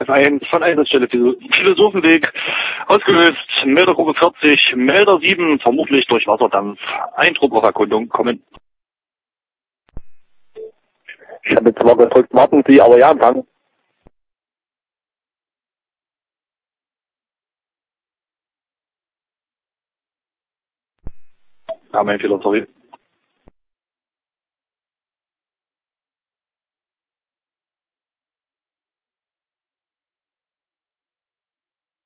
1 von Einsatzstelle Philosophenweg, ausgelöst, Meldergruppe 40, Melder 7, vermutlich durch Wasserdampf, ein Trupp auf Erkundung, kommen. Ich habe zwar gedrückt, warten Sie, aber ja, Empfang. Ja, mein Fehler, sorry.